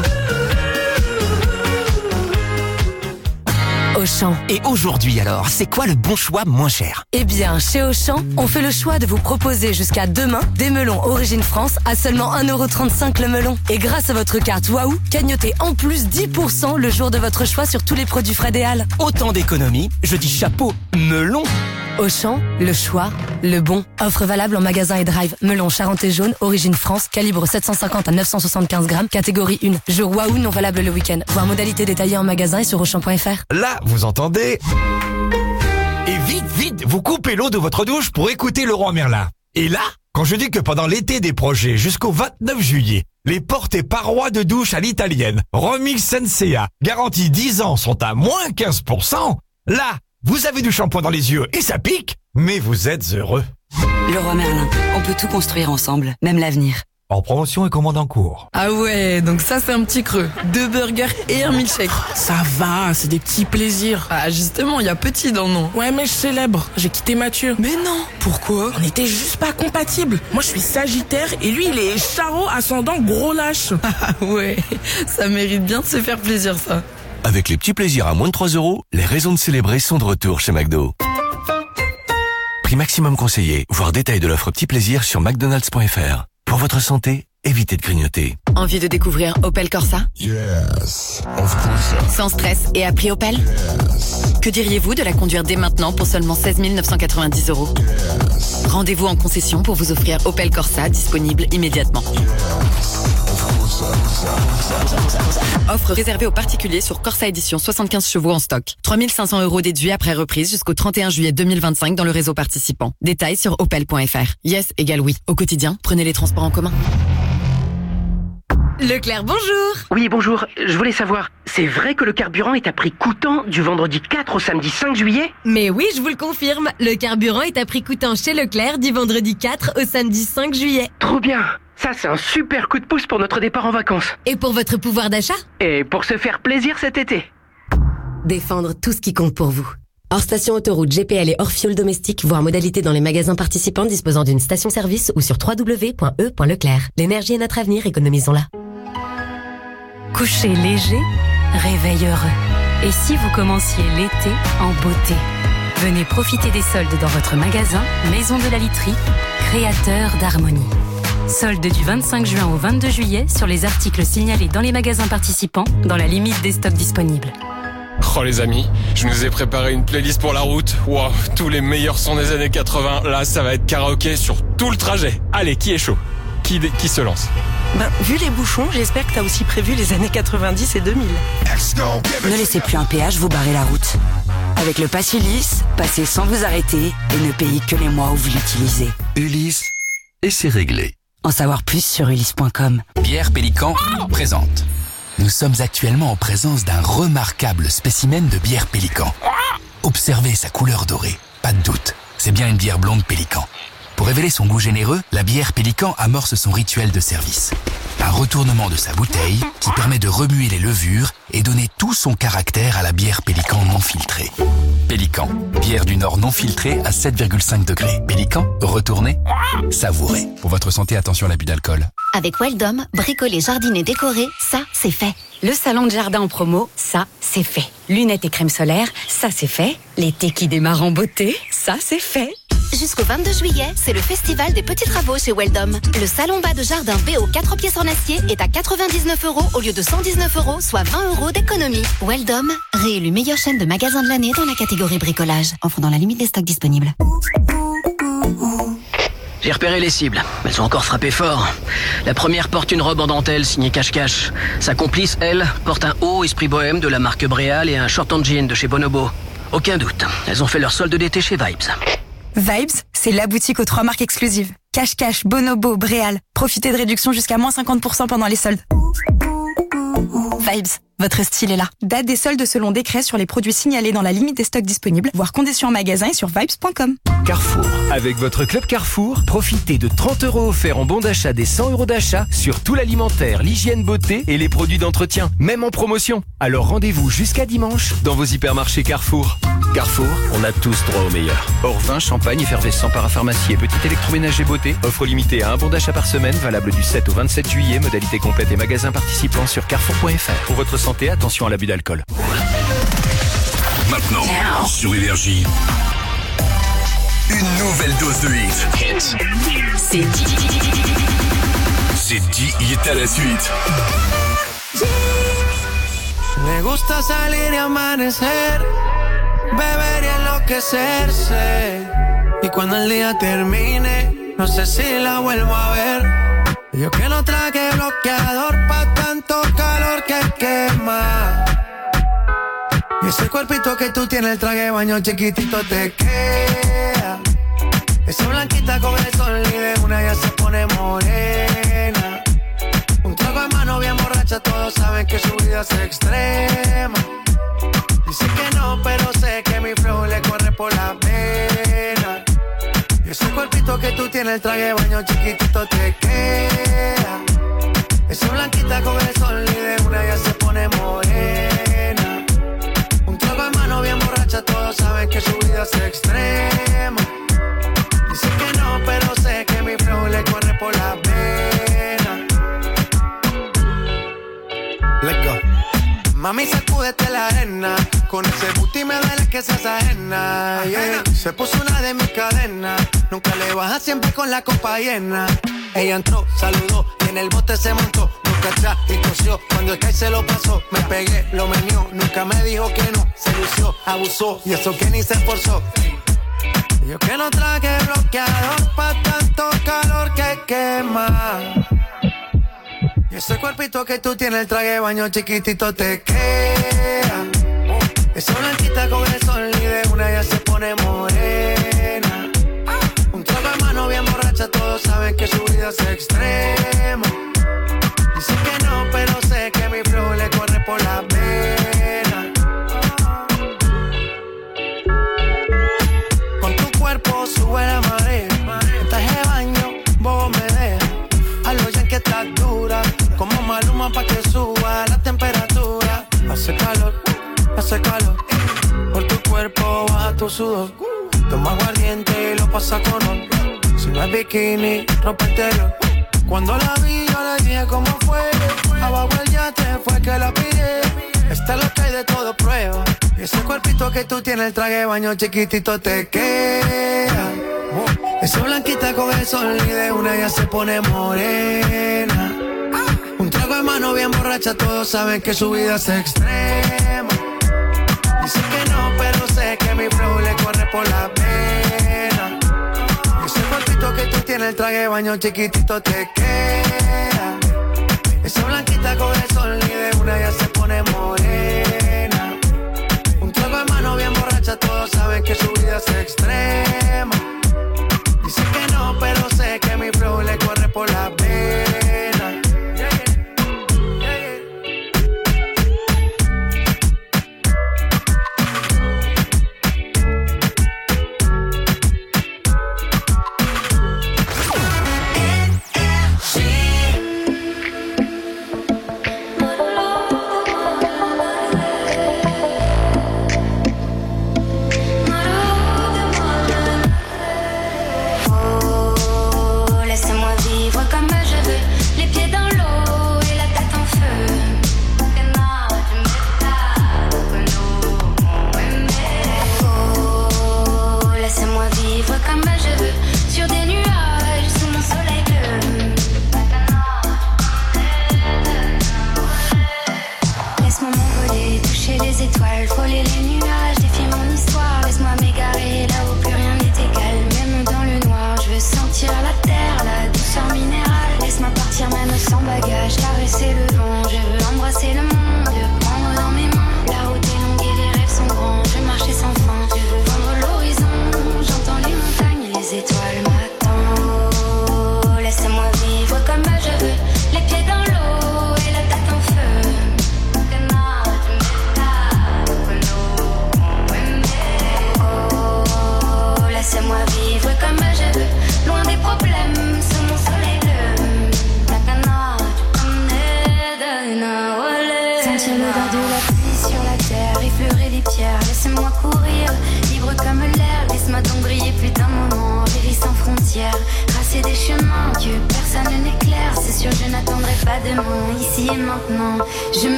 Auchan. Et aujourd'hui alors, c'est quoi le bon choix moins cher? Eh bien, chez Auchan, on fait le choix de vous proposer jusqu'à demain des melons Origine France à seulement 1,35€ le melon. Et grâce à votre carte Waouh, cagnotez en plus 10% le jour de votre choix sur tous les produits frais des Halles. Autant d'économies, je dis chapeau, melon. Auchan, le choix, le bon. Offre valable en magasin et drive. Melon Charentais jaune, origine France, calibre 750 à 975 grammes, catégorie 1. Jour Waouh non valable le week-end. Voir modalité détaillée en magasin et sur Auchan.fr. Là, vous entendez? Et vite, vous coupez l'eau de votre douche pour écouter Leroy Merlin. Et là, quand je dis que pendant l'été des projets jusqu'au 29 juillet, les portes et parois de douche à l'italienne, Remix Sensea, garantie 10 ans sont à moins 15%, là, vous avez du shampoing dans les yeux et ça pique, mais vous êtes heureux. Leroy Merlin, on peut tout construire ensemble, même l'avenir. En promotion et commande en cours. Ah ouais, donc ça c'est un petit creux. 2 burgers et un milkshake. Ça va, c'est des petits plaisirs. Ah justement, il y a petit dans le nom. Ouais, mais je célèbre, j'ai quitté Mathieu. Mais non, pourquoi? On était juste pas compatibles. Moi je suis Sagittaire et lui il est Charo ascendant gros lâche. Ah ouais, ça mérite bien de se faire plaisir ça. Avec les petits plaisirs à moins de 3€, les raisons de célébrer sont de retour chez McDo. Prix maximum conseillé, voir détail de l'offre petits plaisirs sur mcdonalds.fr. Pour votre santé, évitez de grignoter. Envie de découvrir Opel Corsa? Yes, of course. Sans stress et à prix Opel? Yes. Que diriez-vous de la conduire dès maintenant pour seulement 16 990 €? Yes. Rendez-vous en concession pour vous offrir Opel Corsa disponible immédiatement. Yes, of course. Offre réservée aux particuliers sur Corsa Édition 75 chevaux en stock. 3 500 € déduits après reprise jusqu'au 31 juillet 2025 dans le réseau participant. Détails sur opel.fr. Yes égale oui. Au quotidien, prenez les transports en commun. Leclerc, bonjour. Oui, bonjour. Je voulais savoir, c'est vrai que le carburant est à prix coûtant du vendredi 4 au samedi 5 juillet ? Mais oui, je vous le confirme. Le carburant est à prix coûtant chez Leclerc du vendredi 4 au samedi 5 juillet. Trop bien. Ça, c'est un super coup de pouce pour notre départ en vacances. Et pour votre pouvoir d'achat ? Et pour se faire plaisir cet été. Défendre tout ce qui compte pour vous. Hors station autoroute, GPL et hors fioul domestique, voire modalité dans les magasins participants disposant d'une station-service ou sur www.e.leclerc. L'énergie est notre avenir, économisons-la. Coucher léger, réveil heureux. Et si vous commenciez l'été en beauté ? Venez profiter des soldes dans votre magasin Maison de la Literie, créateur d'harmonie. Soldes du 25 juin au 22 juillet sur les articles signalés dans les magasins participants dans la limite des stocks disponibles. Oh les amis, je nous ai préparé une playlist pour la route. Wow, tous les meilleurs sons des années 80. Là, ça va être karaoké sur tout le trajet. Allez, qui est chaud ? Qui se lance ? Vu les bouchons, j'espère que t'as aussi prévu les années 90 et 2000. Ne laissez plus un péage vous barrer la route. Avec le Pass Ulysse, passez sans vous arrêter et ne payez que les mois où vous l'utilisez. Ulysse, et c'est réglé. En savoir plus sur ulysse.com. Bière Pélican présente. Nous sommes actuellement en présence d'un remarquable spécimen de bière Pélican. Observez sa couleur dorée. Pas de doute, c'est bien une bière blonde Pélican. Pour révéler son goût généreux, la bière Pélican amorce son rituel de service. Un retournement de sa bouteille qui permet de remuer les levures et donner tout son caractère à la bière Pélican non filtrée. Pélican, bière du Nord non filtrée à 7,5 degrés. Pélican, retournez, savourez. Pour votre santé, attention à l'abus d'alcool. Avec Weldom, bricoler, jardiner, décorer, ça, c'est fait. Le salon de jardin en promo, ça, c'est fait. Lunettes et crème solaire, ça, c'est fait. L'été qui démarre en beauté, ça, c'est fait. Jusqu'au 22 juillet, c'est le festival des petits travaux chez Weldom. Le salon bas de jardin BO 4 pièces en acier est à 99 € au lieu de 119 €, soit 20 € d'économie. Weldom, réélu meilleure chaîne de magasins de l'année dans la catégorie bricolage. Offre dans la limite des stocks disponibles. J'ai repéré les cibles. Elles ont encore frappé fort. La première porte une robe en dentelle signée Cache-Cache. Sa complice, elle, porte un haut esprit bohème de la marque Bréal et un short en jean de chez Bonobo. Aucun doute, elles ont fait leur solde d'été chez Vibes. Vibes, c'est la boutique aux 3 marques exclusives. Cache-Cache, Bonobo, Bréal. Profitez de réductions jusqu'à moins 50% pendant les soldes. Vibes, votre style est là. Date des soldes selon décret sur les produits signalés dans la limite des stocks disponibles, voire conditions en magasin et sur vibes.com. Carrefour. Avec votre club Carrefour, profitez de 30 € offerts en bon d'achat des 100 € d'achat sur tout l'alimentaire, l'hygiène beauté et les produits d'entretien, même en promotion. Alors rendez-vous jusqu'à dimanche dans vos hypermarchés Carrefour. Carrefour, on a tous droit au meilleur. Hors vin, champagne, effervescent, parapharmacie et petit électroménager beauté. Offre limitée à un bon d'achat par semaine, valable du 7 au 27 juillet. Modalité complète et magasins participants sur carrefour.fr. Pour votre santé, attention à l'abus d'alcool. Maintenant, sur Énergie, une nouvelle dose de hit. C'est 10 hits à la suite. Me gusta salir y amanecer, beber y enloquecerse. Y cuando el día termine, no sé si la vuelvo a ver. Yo que no traje bloqueador pa' tanto calor que quema. Y ese cuerpito que tú tienes, el traje de baño chiquitito te queda. Esa blanquita con el sol y de una ya se pone morena. Un trago de mano bien borracha, todos saben que su vida es extrema. Dice que no, pero sé que mi flow le corre por la pena. Y ese cuerpito que tú tienes, el traje de baño chiquitito te queda. Esa blanquita con el sol y de una ya se pone morena. Un trago de mano bien borracha, todos saben que su vida es extrema. Dice que no, pero sé que mi flow le corre por la pena. Let's go. Mami, sacúdete la arena. Con ese booty me duele que seas ajena, yeah. Se puso una de mis cadenas. Nunca le baja, siempre con la copa llena. Ella entró, saludó y en el bote se montó. Nunca atrás y tosió. Cuando el Sky se lo pasó, me pegué, lo menió. Nunca me dijo que no, se lució, abusó. Y eso que ni se esforzó. Yo que no traje bloqueador pa' tanto calor que quema. Y Ese cuerpito que tú tienes, el traje de baño chiquitito te queda. Esa blanquita con el sol y de una ya se pone morena. Un trago de mano bien borracha, todos saben que su vida es extrema. Dicen que no, pero sé que mi flow le corre por la vena. Con tu cuerpo sube la marea. En traje de baño, bobo me deja. A lo ya que estás dura, como Maluma pa' que suba la temperatura. Hace calor. Por tu cuerpo baja tu sudor. Toma aguardiente y lo pasa con ol. Si no es bikini, ropa interior. Cuando la vi yo le dije cómo fue. Abajo el yate fue que la pillé. Esta es lo que hay de todo prueba. Y ese cuerpito que tú tienes, el traje de baño chiquitito te queda. Esa blanquita con el sol y de una ya se pone morena. Un trago de mano bien borracha, todos saben que su vida es extrema. Dicen que no, pero sé que mi flow le corre por la pena. Ese cuerpito que tú tienes, el traje de baño chiquitito te queda. Esa blanquita con el sol y de una ya se pone morena. Un trago de mano bien borracha, todos saben que su vida es extrema. Dicen que no, pero sé que mi flow le corre por la pena.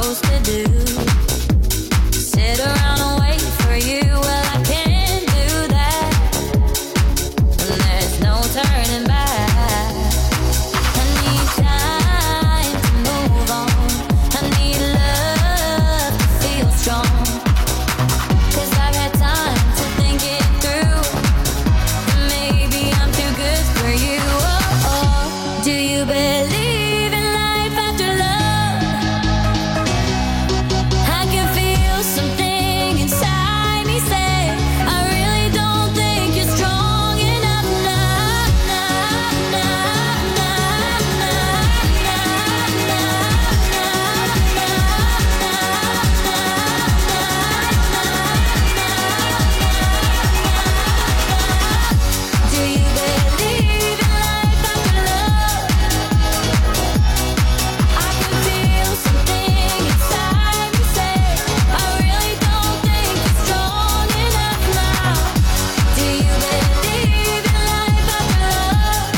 supposed to do? Sit around and wait for you? Well, I can't do that. And there's no turning back. I need time to move on. I need love to feel strong. 'Cause I've had time to think it through. Maybe I'm too good for you. Oh, oh. Do you believe in life after love? I can feel something inside me say, I really don't think you're strong enough now. Do you believe in life after love? I can feel something inside me say, I really don't think you're strong enough now. Do you believe in life after love?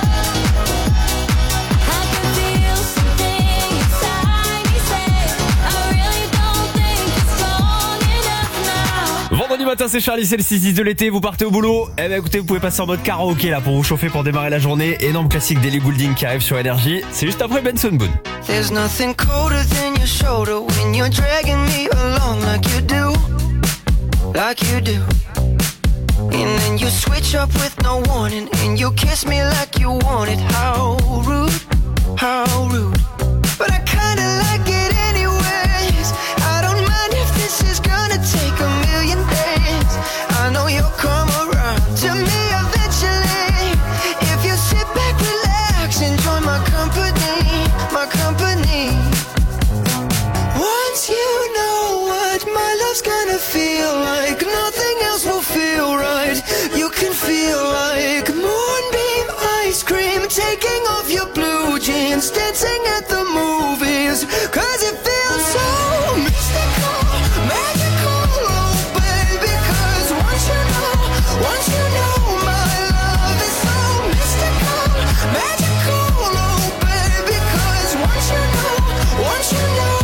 I can feel something inside me say, I really don't think you're strong enough now. Vendredi matin, c'est Charlie, c'est le 6-10 de l'été, vous partez au boulot. Eh ben écoutez, vous pouvez passer en mode karaoké là pour vous chauffer pour démarrer la journée. Énorme classique d'Ellie Goulding qui arrive sur Énergie. C'est juste après Benson Boone. There's nothing colder than your shoulder when you're dragging me along like you do. Like you do. And then you switch up with no warning and you kiss me like you want it. How rude, how rude. But I kinda like it anyways. I don't mind if this is gonna take a million days. I know you'll come around to me eventually. If you sit back, relax, enjoy my company, my company. Once you know what my love's gonna feel like, nothing else will feel right. You can feel like moonbeam ice cream, taking off your blue jeans, dancing at the movies. 'Cause it feels so mystical, magical, oh baby. 'Cause once you know my love is so mystical, magical, oh baby. 'Cause once you know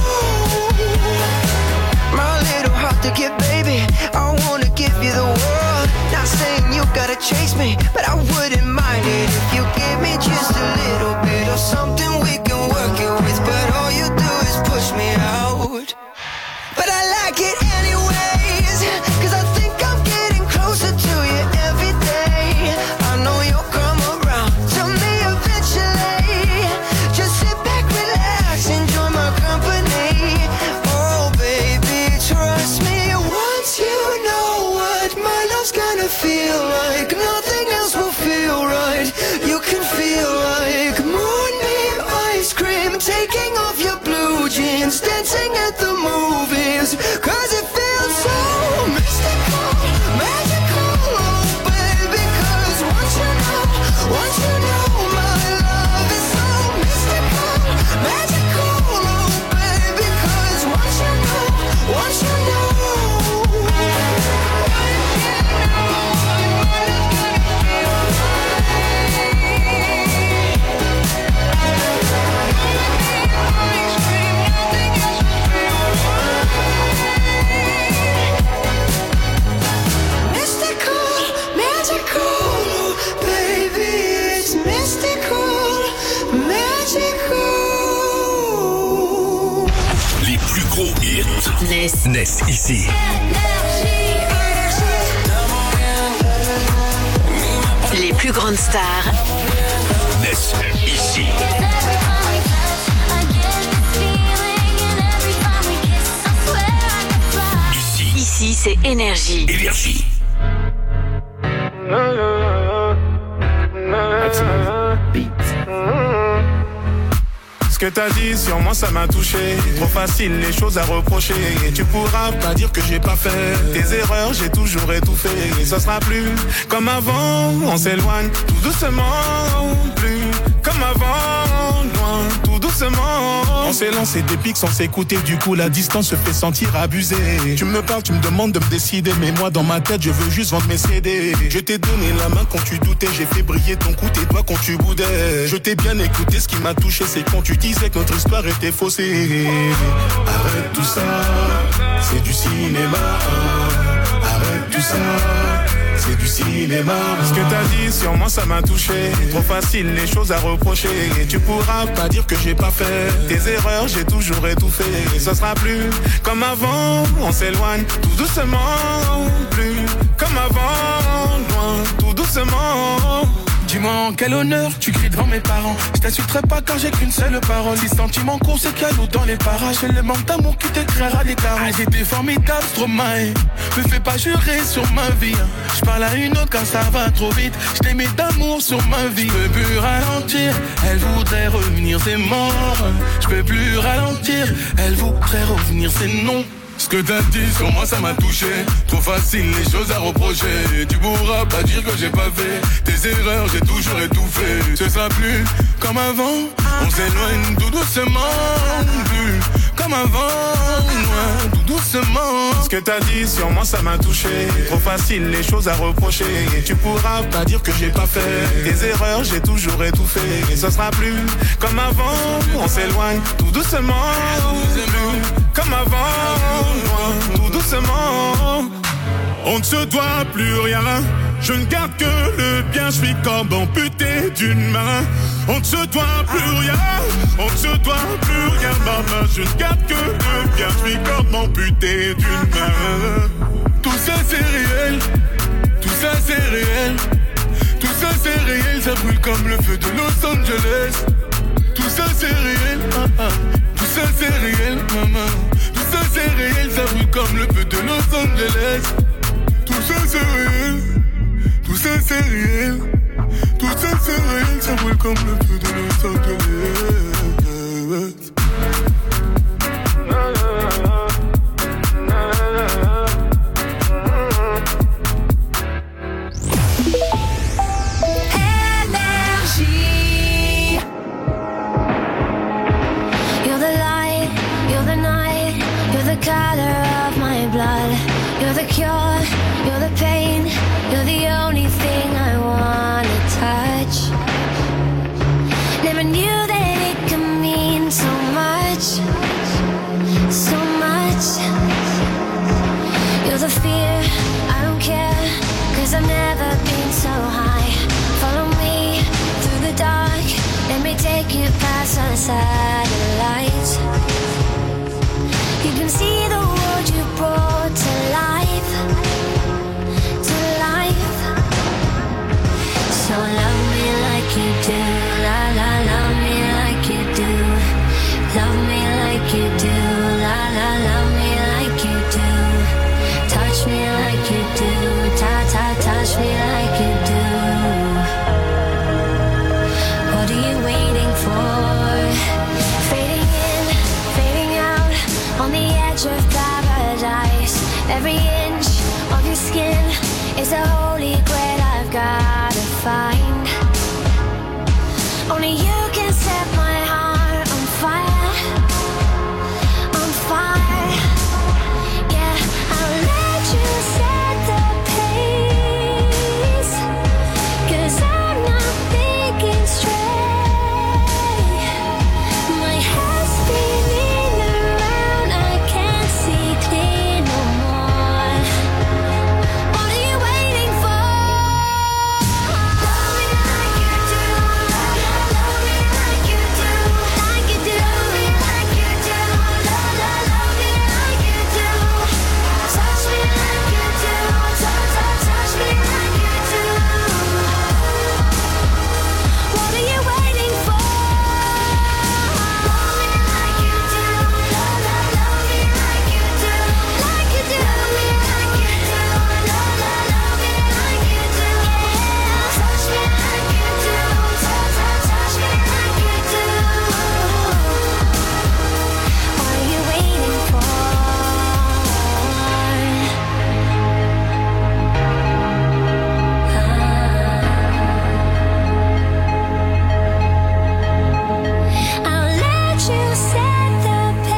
my little heart to give, baby, I wanna give you the world. Not saying you gotta chase me, but I wouldn't mind it if you give me just a little bit of something we can work it with. But all you do is push me out. But I like it anyways, 'cause I think I'm getting closer to you every day. I know you'll come around to me eventually. Just sit back, relax, enjoy my company. Oh baby, trust me. Once you know what my love's gonna feel like, nothing else will feel right. You can feel like moonbeam ice cream, taking off your blue jeans, dancing at the movies. 'Cause it feels so mystical, magical, oh baby. 'Cause once you know my love is so mystical, magical, oh baby. 'Cause once you know Ness ici. Les plus grandes stars. Ness ici. Ici, c'est Énergie. Énergie. Ce que t'as dit sur moi ça m'a touché. Trop facile les choses à reprocher. Et tu pourras pas dire que j'ai pas fait tes erreurs, j'ai toujours étouffé. Et ça sera plus comme avant, on s'éloigne tout doucement. Plus comme avant, loin, tout doucement. On s'est lancé des pics sans s'écouter, du coup la distance se fait sentir abusée. Tu me parles, tu me demandes de me décider, mais moi dans ma tête je veux juste vendre mes CD. Je t'ai donné la main quand tu doutais, j'ai fait briller ton cou, tes doigts quand tu boudais. Je t'ai bien écouté, ce qui m'a touché c'est quand tu disais que notre histoire était faussée. Arrête tout ça, c'est du cinéma. Arrête tout ça, c'est du cinéma. Ce que t'as dit sur moi ça m'a touché. Trop facile les choses à reprocher. Et tu pourras pas dire que j'ai pas fait tes erreurs, j'ai toujours étouffé. Et ce sera plus comme avant, on s'éloigne tout doucement. Plus comme avant, loin, tout doucement. Dis-moi en quel honneur tu cries devant mes parents. Je t'insulterai pas car j'ai qu'une seule parole. Les sentiments courts c'est cadeau dans les parages. C'est le manque d'amour qui t'éclairera des carreaux. Ah, j'étais formidable, Stromae. Me fais pas jurer sur ma vie. Je parle à une autre quand ça va trop vite. Je t'aimais d'amour sur ma vie. Je peux plus ralentir, elle voudrait revenir, c'est mort. Je peux plus ralentir, elle voudrait revenir, c'est non. Ce que t'as dit sur moi ça m'a touché. Trop facile les choses à reprocher. Tu pourras pas dire que j'ai pas fait tes erreurs, j'ai toujours étouffé. Ce sera plus comme avant, on s'éloigne tout doucement. Plus comme avant, loin, tout doucement. Ce que t'as dit sur moi ça m'a touché. Trop facile les choses à reprocher. Tu pourras pas dire que j'ai pas fait tes erreurs, j'ai toujours étouffé. Et ce sera plus comme avant, on s'éloigne tout doucement. Plus comme avant, loin, tout doucement. On ne se doit plus rien. Je ne garde que le bien. Je suis comme amputé d'une main. On ne se doit plus rien. On ne se doit plus rien, maman. Je ne garde que le bien. Je suis comme amputé d'une main. Tout ça c'est réel. Tout ça c'est réel. Tout ça c'est réel. Ça brûle comme le feu de Los Angeles. Tout ça c'est réel. Tout ça c'est réel, maman. Tout ça c'est réel, ça brûle comme le feu de Los Angeles. Tout ça c'est réel. Tout ça c'est réel. Tout ça c'est réel, ça brûle comme le feu de Los Angeles. Color of my blood. You're the cure, you're the pain. You're the only thing I wanna touch. Never knew that it could mean so much. So much. You're the fear, I don't care. Cause I've never been so high. Follow me through the dark. Let me take you past the satellites. You can see the world you brought to life, to life. So love me like you do, la la, love me like you do. Love me like you do, la la, love me like you do. Touch me like you do, ta ta, touch me like you do. What are you waiting for? Fading in, fading out, on the edge of paradise. Every inch of your skin is a holy grail.